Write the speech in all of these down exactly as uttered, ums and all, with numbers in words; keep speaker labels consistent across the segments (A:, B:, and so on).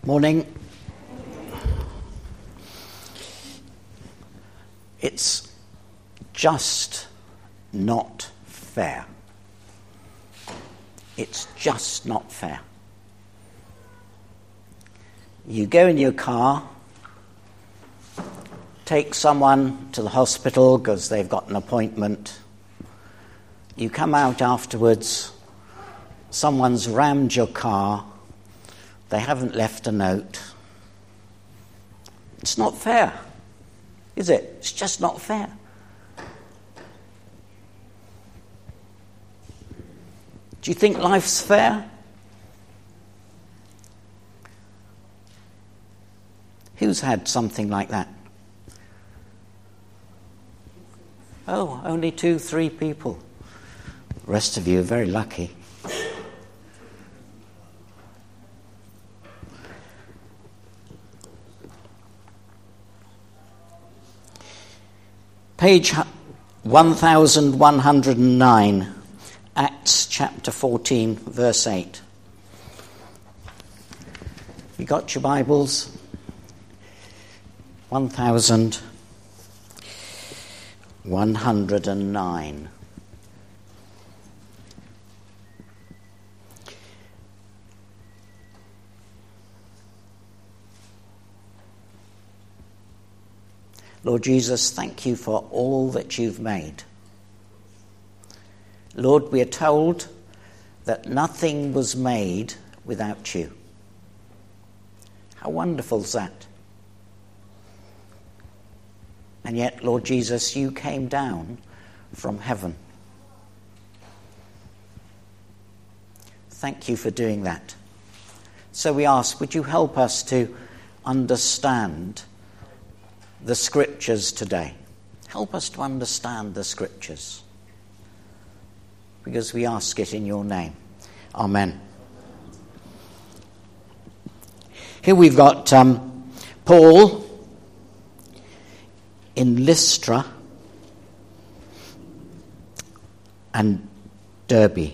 A: Morning. It's just not fair. It's just not fair. You go in your car, take someone to the hospital because they've got an appointment. You come out afterwards, someone's rammed your car, they haven't left a note. It's not fair, is it? It's just not fair. Do you think life's fair? Who's had something like that? Oh, only two, three people. The rest of you are very lucky. Page one thousand one hundred nine, Acts chapter fourteen, verse eight. You got your Bibles? one thousand one hundred nine. Lord Jesus, thank you for all that you've made. Lord, we are told that nothing was made without you. How wonderful is that? And yet, Lord Jesus, you came down from heaven. Thank you for doing that. So we ask, would you help us to understand the scriptures today? Help us to understand the scriptures, because we ask it in your name. Amen. Here we've got um, Paul in Lystra and Derbe.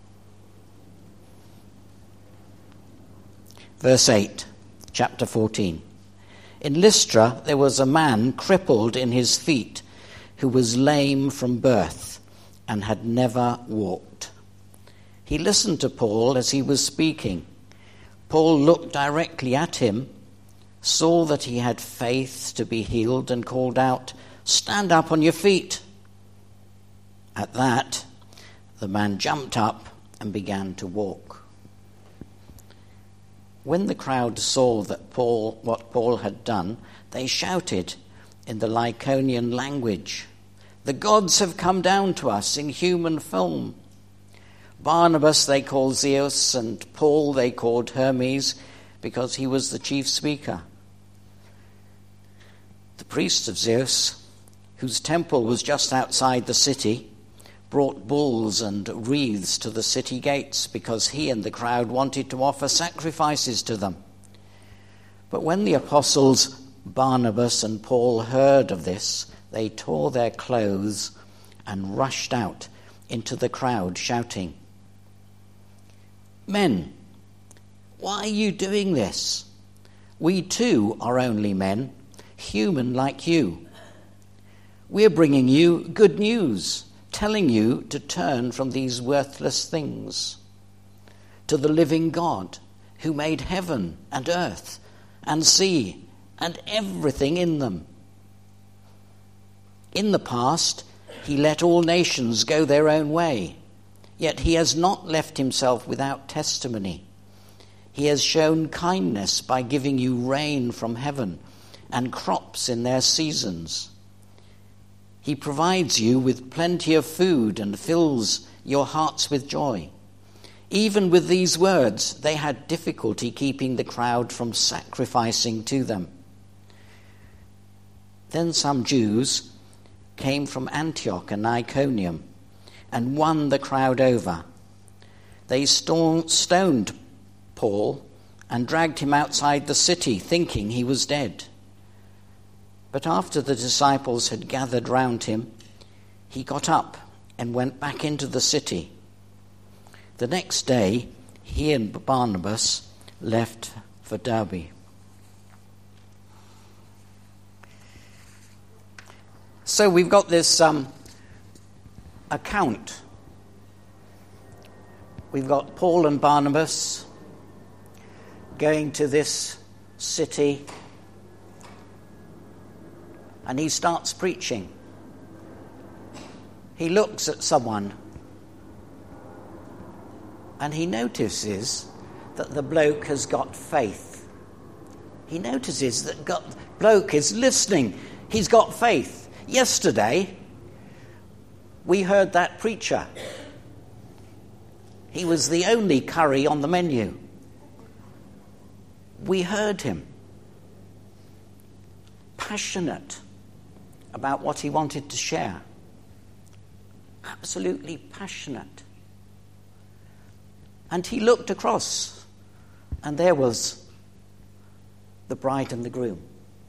A: Verse eight, chapter fourteen. In Lystra there was a man crippled in his feet who was lame from birth and had never walked. He listened to Paul as he was speaking. Paul looked directly at him, saw that he had faith to be healed, and called out, "Stand up on your feet." At that, the man jumped up and began to walk. When the crowd saw that Paul, what Paul had done, they shouted in the Lycaonian language, "The gods have come down to us in human form." Barnabas they called Zeus, and Paul they called Hermes, because he was the chief speaker. The priest of Zeus, whose temple was just outside the city, brought bulls and wreaths to the city gates because he and the crowd wanted to offer sacrifices to them. But when the apostles Barnabas and Paul heard of this, they tore their clothes and rushed out into the crowd shouting, "Men, why are you doing this? We too are only men, human like you. We're bringing you good news, telling you to turn from these worthless things to the living God who made heaven and earth and sea and everything in them. In the past, he let all nations go their own way, yet he has not left himself without testimony. He has shown kindness by giving you rain from heaven and crops in their seasons. He provides you with plenty of food and fills your hearts with joy." Even with these words, they had difficulty keeping the crowd from sacrificing to them. Then some Jews came from Antioch and Iconium and won the crowd over. They stoned Paul and dragged him outside the city, thinking he was dead. But after the disciples had gathered round him, he got up and went back into the city. The next day, he and Barnabas left for Derby. So we've got this um, account. We've got Paul and Barnabas going to this city, and he starts preaching. He looks at someone, and he notices that the bloke has got faith. He notices that the bloke is listening. He's got faith. Yesterday, we heard that preacher. He was the only curry on the menu. We heard him. Passionate about what he wanted to share. Absolutely passionate. And he looked across, and there was the bride and the groom.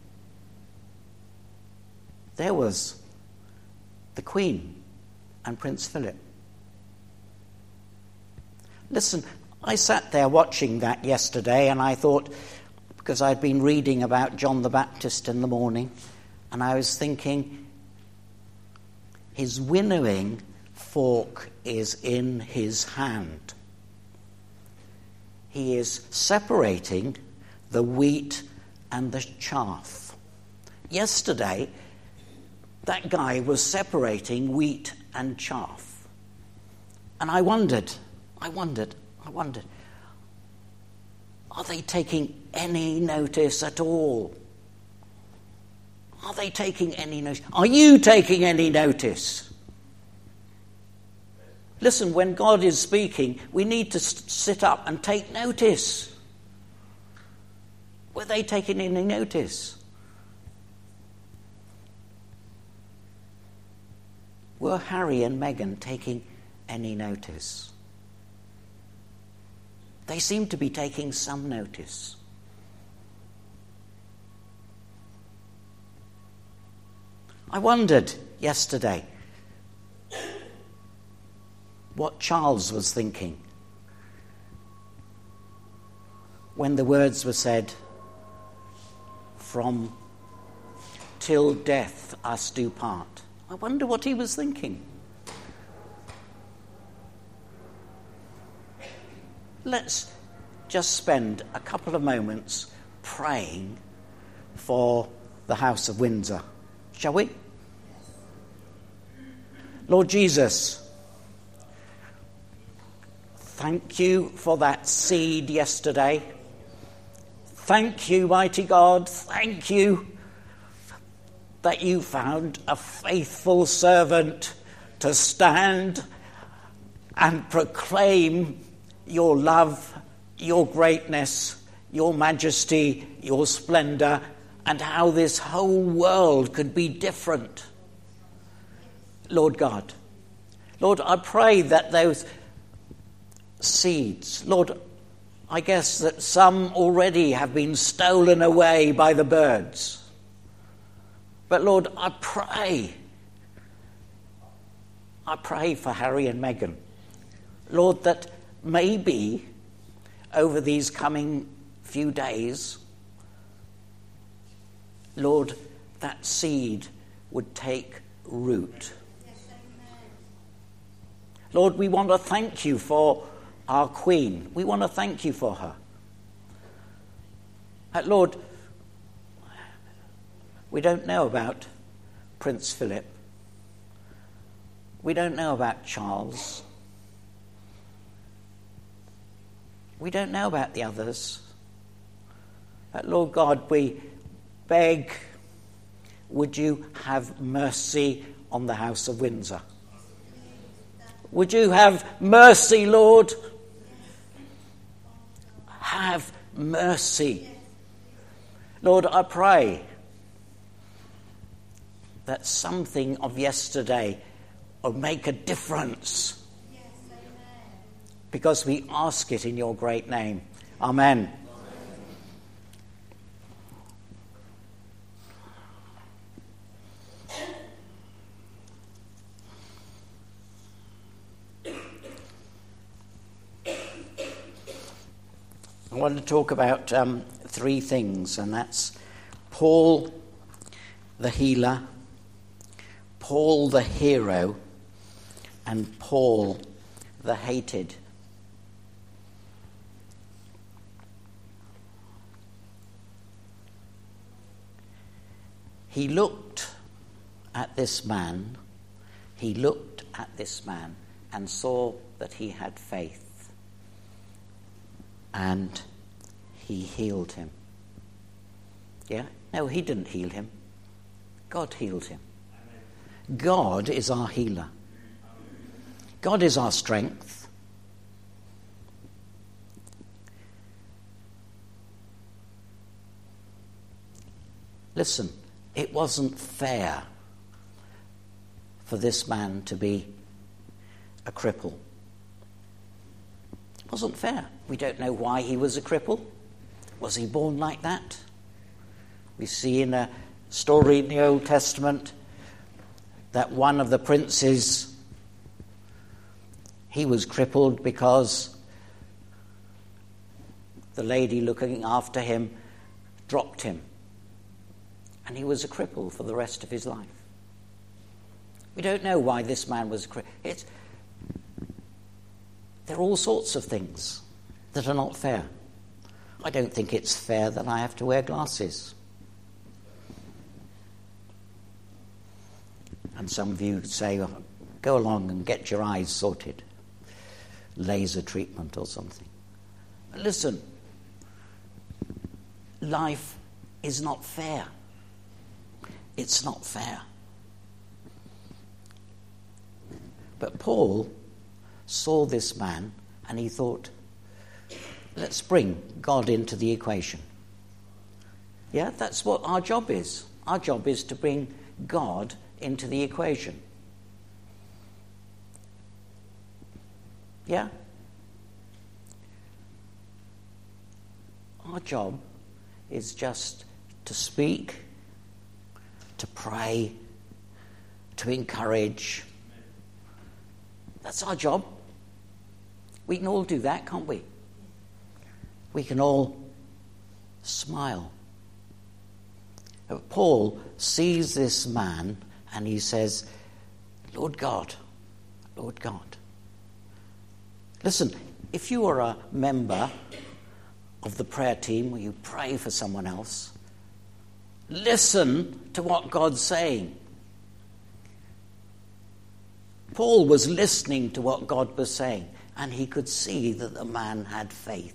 A: There was the Queen and Prince Philip. Listen, I sat there watching that yesterday, and I thought, because I'd been reading about John the Baptist in the morning, and I was thinking, his winnowing fork is in his hand. He is separating the wheat and the chaff. Yesterday, that guy was separating wheat and chaff. And I wondered, I wondered, I wondered, are they taking any notice at all? Are they taking any notice? Are you taking any notice? Listen, when God is speaking, we need to sit up and take notice. Were they taking any notice? Were Harry and Meghan taking any notice? They seem to be taking some notice. I wondered yesterday what Charles was thinking when the words were said, "From till death us do part." I wonder what he was thinking. Let's just spend a couple of moments praying for the House of Windsor, shall we? Lord Jesus, thank you for that seed yesterday. Thank you, mighty God. Thank you that you found a faithful servant to stand and proclaim your love, your greatness, your majesty, your splendor, and how this whole world could be different. Lord God, Lord, I pray that those seeds, Lord, I guess that some already have been stolen away by the birds. But Lord, I pray, I pray for Harry and Meghan. Lord, that maybe over these coming few days, Lord, that seed would take root. Lord, we want to thank you for our Queen. We want to thank you for her. Uh, Lord, we don't know about Prince Philip. We don't know about Charles. We don't know about the others. But Lord God, we beg, would you have mercy on the House of Windsor? Would you have mercy, Lord? Have mercy. Lord, I pray that something of yesterday will make a difference. Yes, because we ask it in your great name. Amen. I want to talk about um, three things, and that's Paul the healer, Paul the hero, and Paul the hated. He looked at this man, he looked at this man and saw that he had faith, and he healed him. Yeah? No, he didn't heal him. God healed him. God is our healer. God is our strength. Listen, it wasn't fair for this man to be a cripple. It wasn't fair. We don't know why he was a cripple. Was he born like that? We see in a story in the Old Testament that one of the princes, he was crippled because the lady looking after him dropped him. And he was a cripple for the rest of his life. We don't know why this man was a cripple. It's, there are all sorts of things that are not fair. I don't think it's fair that I have to wear glasses. And some of you say, oh, go along and get your eyes sorted. Laser treatment or something. But listen, life is not fair. It's not fair. But Paul saw this man and he thought, let's bring God into the equation. Yeah, that's what our job is. Our job is to bring God into the equation. Yeah? Our job is just to speak, to pray, to encourage. That's our job. We can all do that, can't we? We can all smile. Paul sees this man and he says, Lord God, Lord God. Listen, if you are a member of the prayer team where you pray for someone else, listen to what God's saying. Paul was listening to what God was saying, and he could see that the man had faith.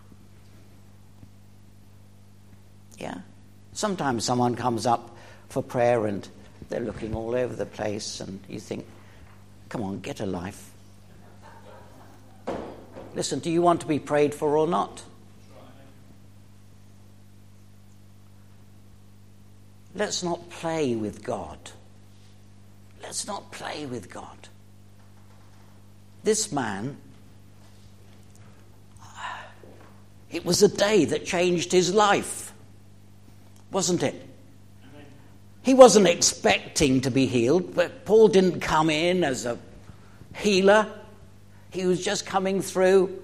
A: Yeah? Sometimes someone comes up for prayer and they're looking all over the place, and you think, come on, get a life. Listen, do you want to be prayed for or not? Let's not play with God. Let's not play with God. This man, it was a day that changed his life, wasn't it? He wasn't expecting to be healed, but Paul didn't come in as a healer. He was just coming through.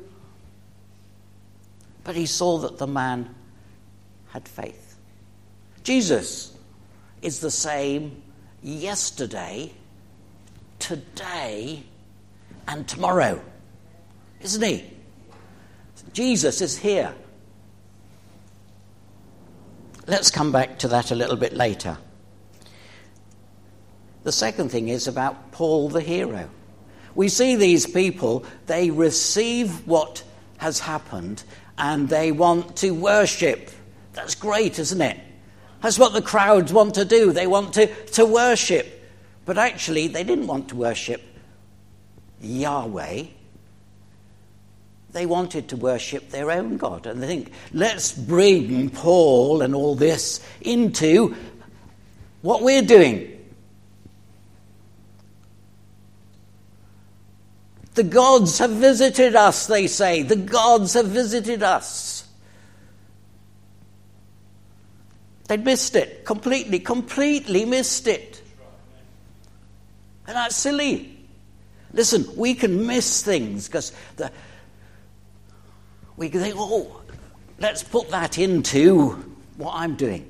A: But he saw that the man had faith. Jesus is the same yesterday, today, and tomorrow. Isn't he? Jesus is here. Let's come back to that a little bit later. The second thing is about Paul the hero. We see these people, they receive what has happened and they want to worship. That's great, isn't it? That's what the crowds want to do. They want to, to worship. But actually, they didn't want to worship Yahweh. They wanted to worship their own God. And they think, let's bring Paul and all this into what we're doing. The gods have visited us, they say. The gods have visited us. They'd missed it. Completely, completely missed it. And that's silly. Listen, we can miss things because the we can think, oh, let's put that into what I'm doing.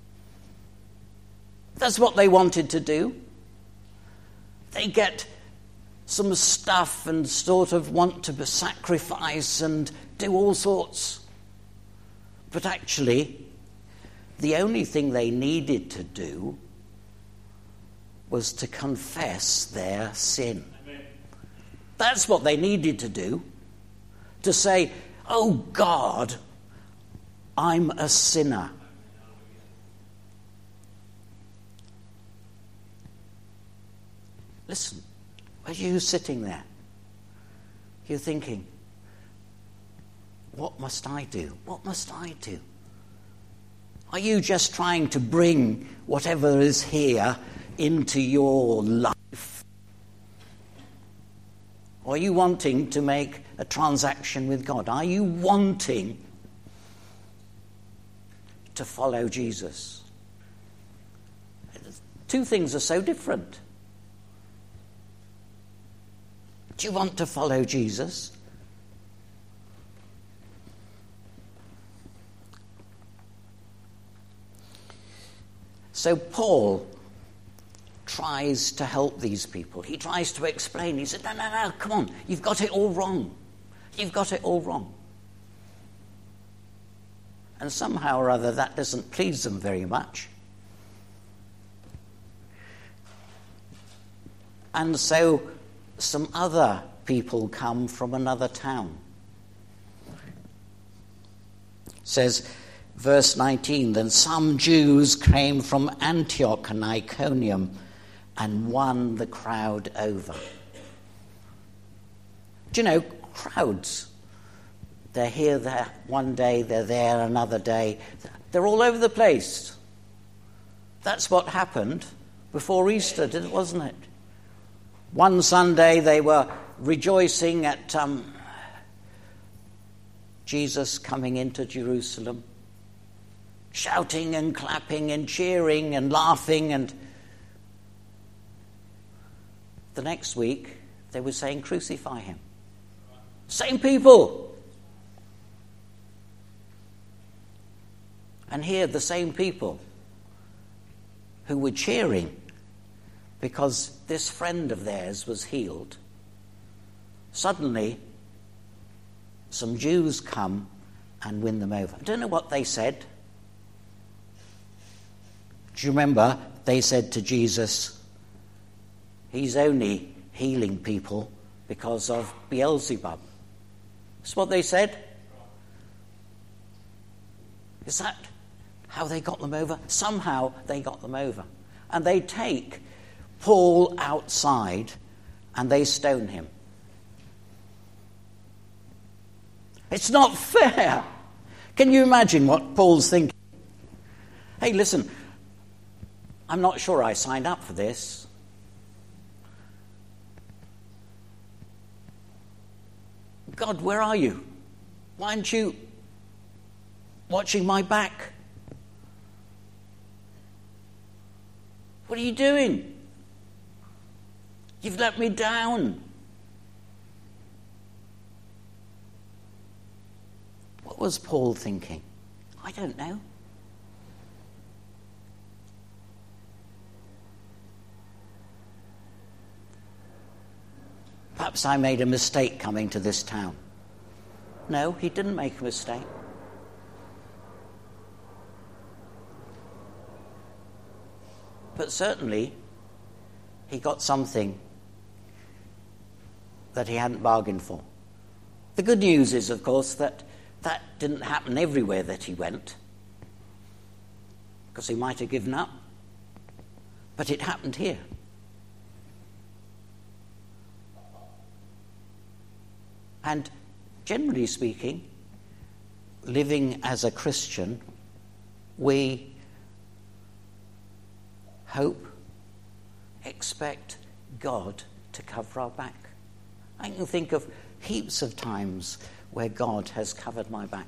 A: That's what they wanted to do. They get some stuff and sort of want to sacrifice and do all sorts. But actually, the only thing they needed to do was to confess their sin. Amen. That's what they needed to do. To say, oh God, I'm a sinner. Listen, are you sitting there? You're thinking, what must I do? What must I do? Are you just trying to bring whatever is here into your life? Or are you wanting to make a transaction with God? Are you wanting to follow Jesus? Two things are so different. Do you want to follow Jesus? So Paul tries to help these people. He tries to explain. He said, no, no, no, come on. You've got it all wrong. You've got it all wrong. And somehow or other that doesn't please them very much. And so some other people come from another town. It says, verse nineteen, then some Jews came from Antioch and Iconium and won the crowd over. Do you know, crowds, they're here, there, one day, they're there, another day. They're all over the place. That's what happened before Easter, wasn't it? One Sunday they were rejoicing at um, Jesus coming into Jerusalem, shouting and clapping and cheering and laughing, and the next week they were saying, crucify him. Same people. And here the same people who were cheering because this friend of theirs was healed. Suddenly, some Jews come and win them over. I don't know what they said. Do you remember? They said to Jesus, he's only healing people because of Beelzebub. That's what they said. Is that how they got them over? Somehow they got them over. And they take Paul outside and they stone him. It's not fair. Can you imagine what Paul's thinking? Hey, listen, I'm not sure I signed up for this. God, where are you? Why aren't you watching my back? What are you doing? You've let me down. What was Paul thinking? I don't know. Perhaps I made a mistake coming to this town. No, he didn't make a mistake. But certainly, he got something that he hadn't bargained for. The good news is, of course, that that didn't happen everywhere that he went, because he might have given up. But it happened here. And generally speaking, living as a Christian, we hope, expect God to cover our back. I can think of heaps of times where God has covered my back.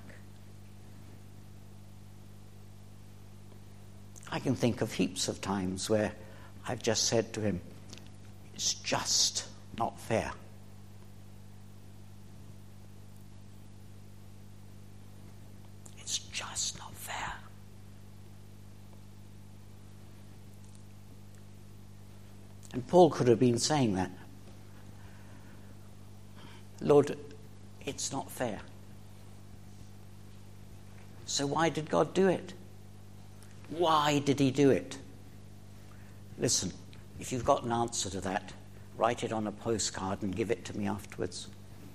A: I can think of heaps of times where I've just said to him, it's just not fair. And Paul could have been saying that. Lord, it's not fair. So why did God do it? Why did he do it? Listen, if you've got an answer to that, write it on a postcard and give it to me afterwards.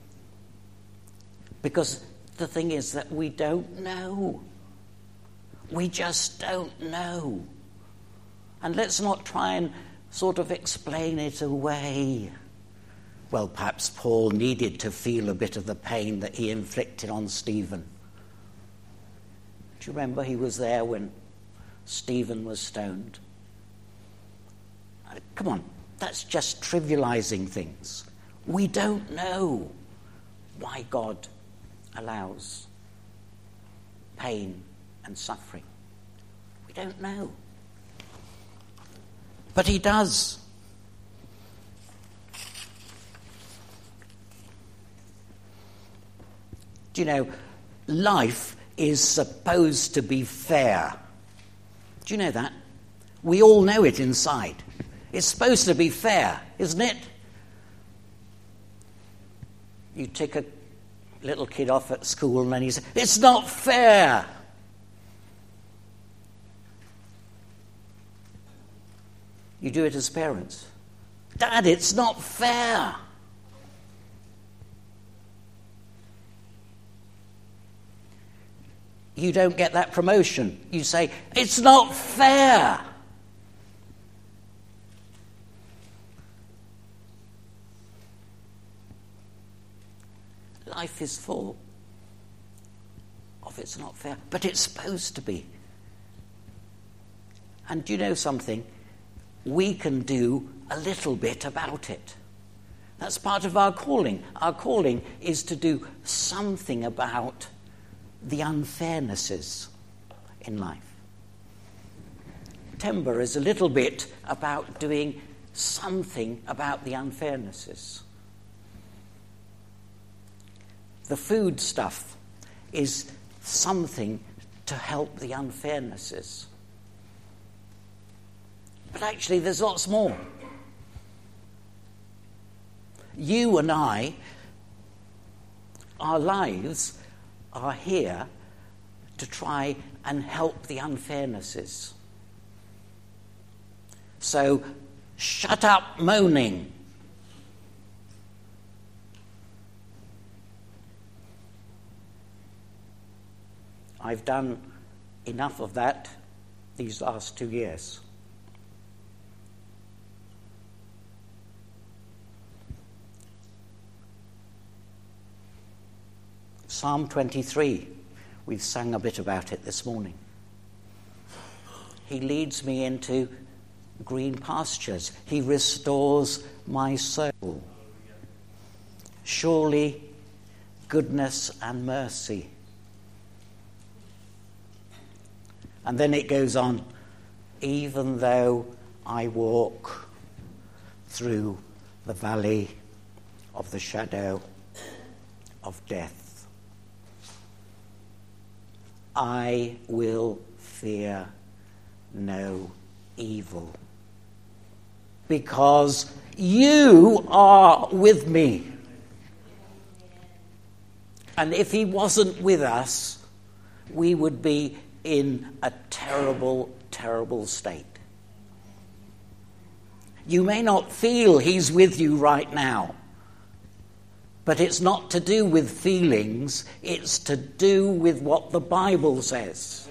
A: Because the thing is that we don't know. We just don't know. And let's not try and sort of explain it away. Well, perhaps Paul needed to feel a bit of the pain that he inflicted on Stephen. Do you remember he was there when Stephen was stoned? Come on, that's just trivializing things. We don't know why God allows pain and suffering. We don't know. But he does. Do you know, life is supposed to be fair. Do you know that? We all know it inside. It's supposed to be fair, isn't it? You take a little kid off at school and then he says, it's not fair. You do it as parents. Dad, it's not fair. You don't get that promotion. You say, it's not fair. Life is full of it's not fair, but it's supposed to be. And do you know something? We can do a little bit about it. That's part of our calling. Our calling is to do something about the unfairnesses in life. Timber is a little bit about doing something about the unfairnesses. The food stuff is something to help the unfairnesses. But actually, there's lots more. You and I, our lives are here to try and help the unfairnesses. So, shut up moaning. I've done enough of that these last two years. Psalm twenty-three, we've sung a bit about it this morning. He leads me into green pastures. He restores my soul. Surely goodness and mercy. And then it goes on, even though I walk through the valley of the shadow of death, I will fear no evil, because you are with me. And if he wasn't with us, we would be in a terrible, terrible state. You may not feel he's with you right now, but it's not to do with feelings, it's to do with what the Bible says.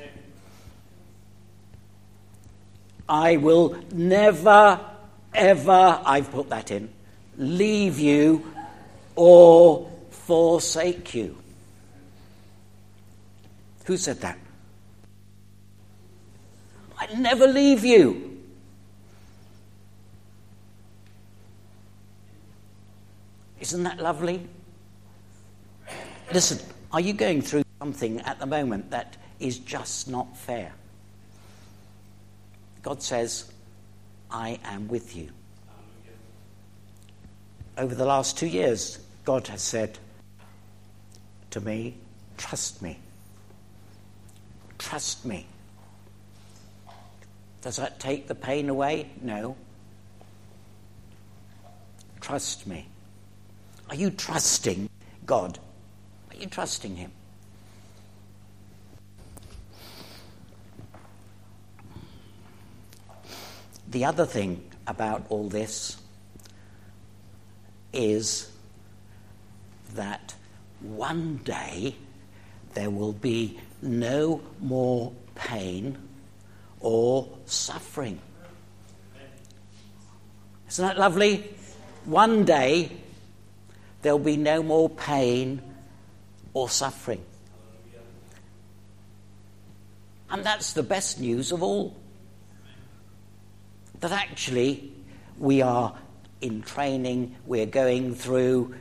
A: I will never, ever, I've put that in, leave you or forsake you. Who said that? I never leave you. Isn't that lovely? Listen, are you going through something at the moment that is just not fair? God says, I am with you. Over the last two years, God has said to me, trust me. Trust me. Does that take the pain away? No. trust me? Are you trusting God? Are you trusting him? The other thing about all this is that one day there will be no more pain or suffering. Isn't that lovely? One day there'll be no more pain or suffering. And that's the best news of all. That actually we are in training, we're going through,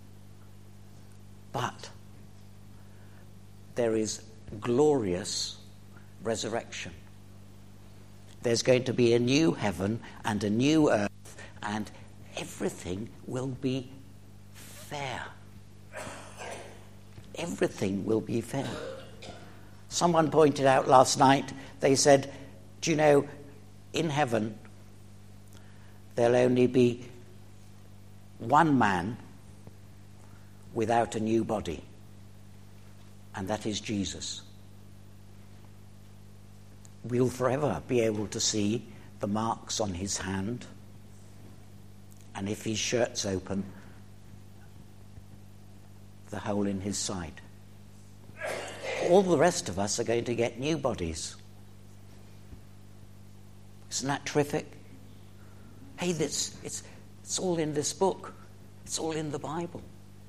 A: but there is glorious resurrection. There's going to be a new heaven and a new earth, and everything will be fair. Everything will be fair. Someone pointed out last night, they said, do you know, in heaven, there'll only be one man without a new body, and that is Jesus. We'll forever be able to see the marks on his hand, and if his shirt's open, the hole in his side. All the rest of us are going to get new bodies. Isn't that terrific? Hey, this, it's, it's all in this book. It's all in the Bible.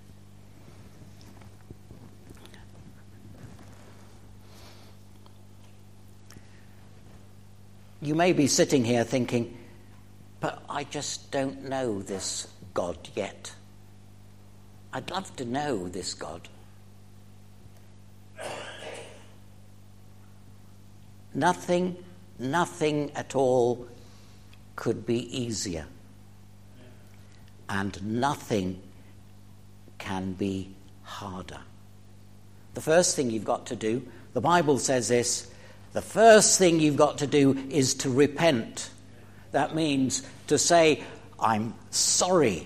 A: You may be sitting here thinking, but I just don't know this God yet. I'd love to know this God. Nothing, nothing at all could be easier. And nothing can be harder. The first thing you've got to do, the Bible says this, the first thing you've got to do is to repent. That means to say, I'm sorry.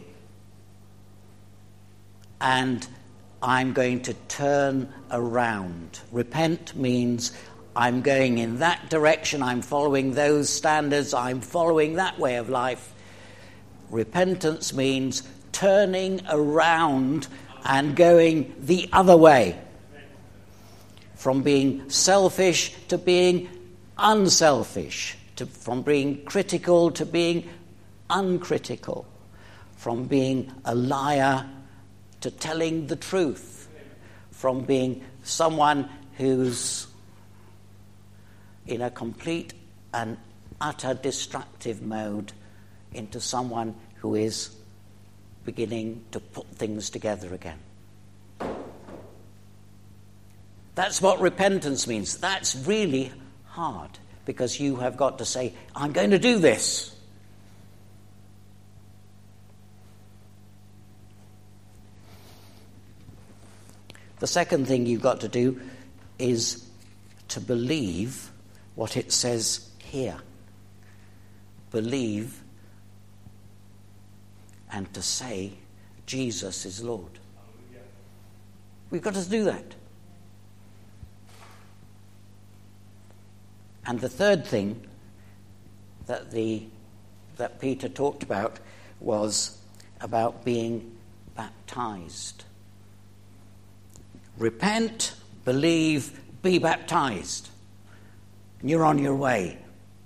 A: And I'm going to turn around. Repent means I'm going in that direction, I'm following those standards, I'm following that way of life. Repentance means turning around and going the other way. From being selfish to being unselfish. To, from being critical to being uncritical. From being a liar to telling the truth. From being someone who's in a complete and utter destructive mode into someone who is beginning to put things together again. That's what repentance means. That's really hard, because you have got to say, I'm going to do this. The second thing you've got to do is to believe what it says here. Believe and to say Jesus is Lord. We've got to do that. And the third thing that the that Peter talked about was about being baptized. Repent, believe, be baptized. And you're on your way.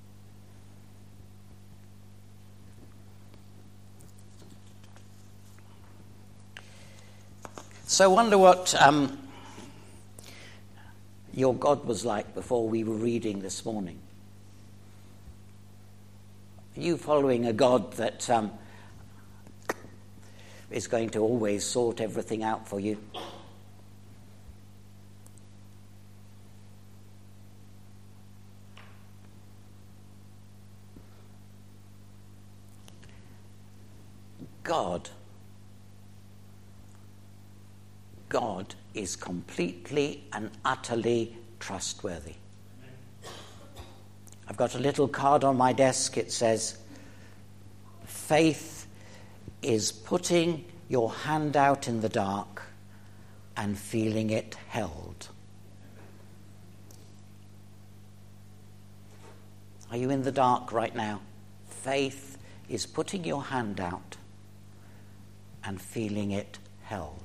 A: So I wonder what um, your God was like before we were reading this morning. Are you following a God that um, is going to always sort everything out for you? God, God is completely and utterly trustworthy. I've got a little card on my desk. It says, faith is putting your hand out in the dark and feeling it held. Are you in the dark right now? Faith is putting your hand out and feeling it held.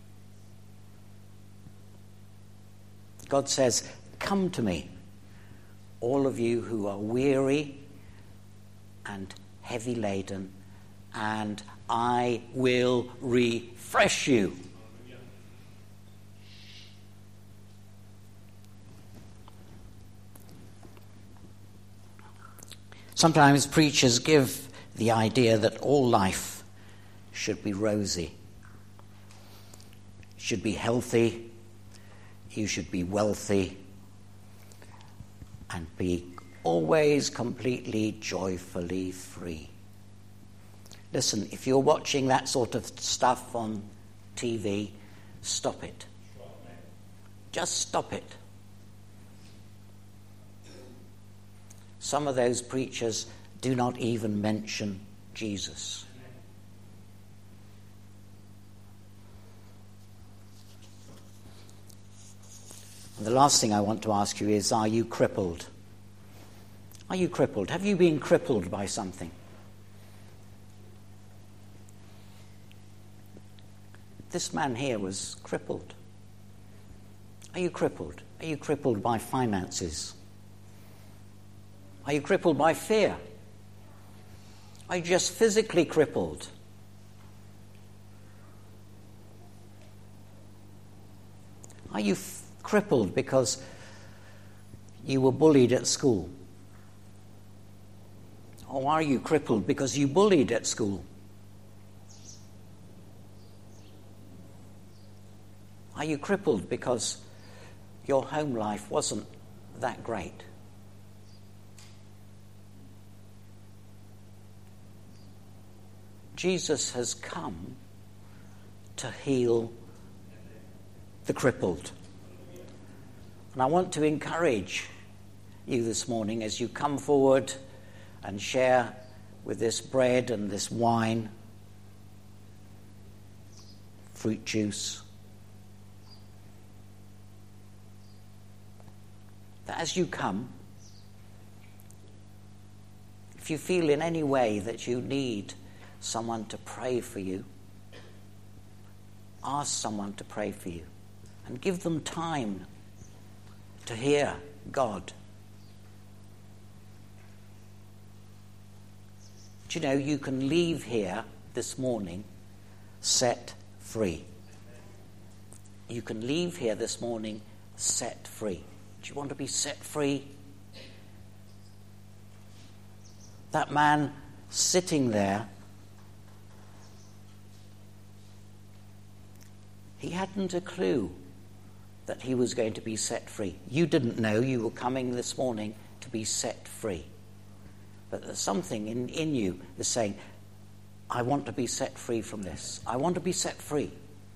A: God says, come to me, all of you who are weary and heavy laden, and I will refresh you. Sometimes preachers give the idea that all life should be rosy, should be healthy, you should be wealthy, and be always completely joyfully free. Listen, if you're watching that sort of stuff on T V, stop it. Just stop it. Some of those preachers do not even mention Jesus. And the last thing I want to ask you is, are you crippled? Are you crippled? Have you been crippled by something? This man here was crippled. Are you crippled? Are you crippled by finances? Are you crippled by fear? Are you just physically crippled? Are you f- crippled because you were bullied at school? Or are you crippled because you bullied at school? Are you crippled because your home life wasn't that great? Jesus has come to heal the crippled. And I want to encourage you this morning as you come forward and share with this bread and this wine, fruit juice, that as you come, if you feel in any way that you need someone to pray for you, ask someone to pray for you and give them time to hear God. Do you know, you can leave here this morning set free. You can leave here this morning set free. Do you want to be set free? That man sitting there, he hadn't a clue that he was going to be set free. You didn't know you were coming this morning to be set free. But there's something in, in you that's saying, I want to be set free from this. I want to be set free.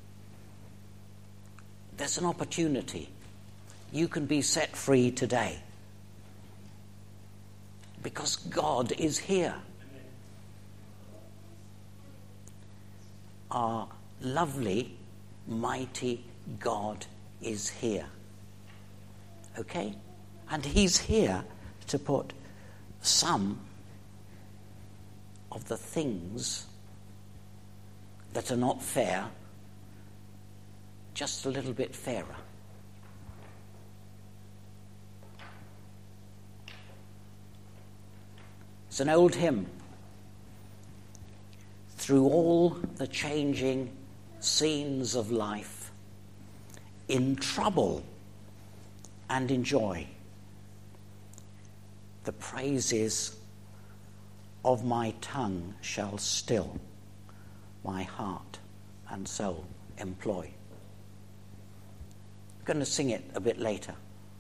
A: There's an opportunity. You can be set free today. Because God is here. Our lovely, mighty God is here. Okay? And he's here to put some of the things that are not fair just a little bit fairer. It's an old hymn. Through all the changing scenes of life, in trouble and in joy, the praises of my tongue shall still my heart and soul employ. I'm going to sing it a bit later.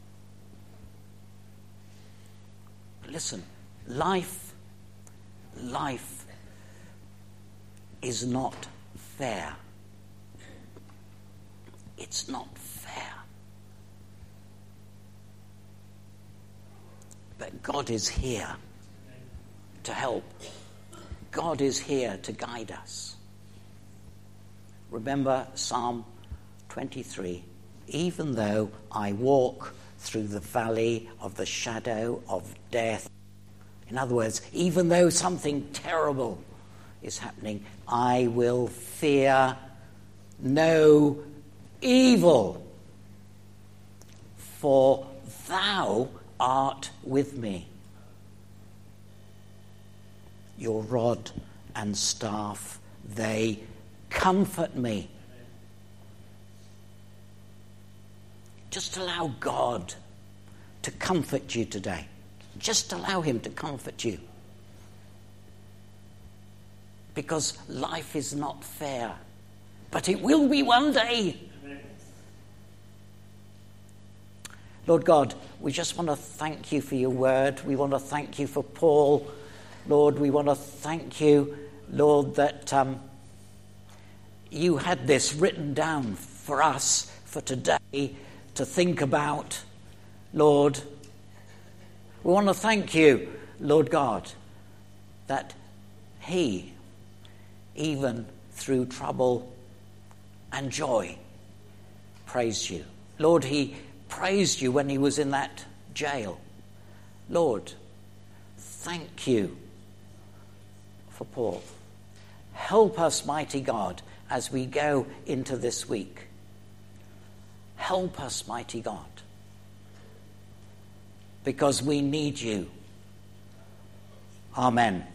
A: But listen, life, life is not fair. It's not fair. But God is here to help. God is here to guide us. Remember Psalm twenty-three. Even though I walk through the valley of the shadow of death. In other words, even though something terrible is happening, I will fear no evil, for thou art with me. Your rod and staff, they comfort me. Just allow God to comfort you today. Just allow him to comfort you. Because life is not fair, but it will be one day. Lord God, we just want to thank you for your word. We want to thank you for Paul. Lord, we want to thank you, Lord, that um, you had this written down for us for today to think about. Lord, we want to thank you, Lord God, that he, even through trouble and joy, praised you. Lord, he praised you when he was in that jail. Lord, thank you for Paul. Help us, mighty God, as we go into this week. Help us, mighty God, because we need you. Amen.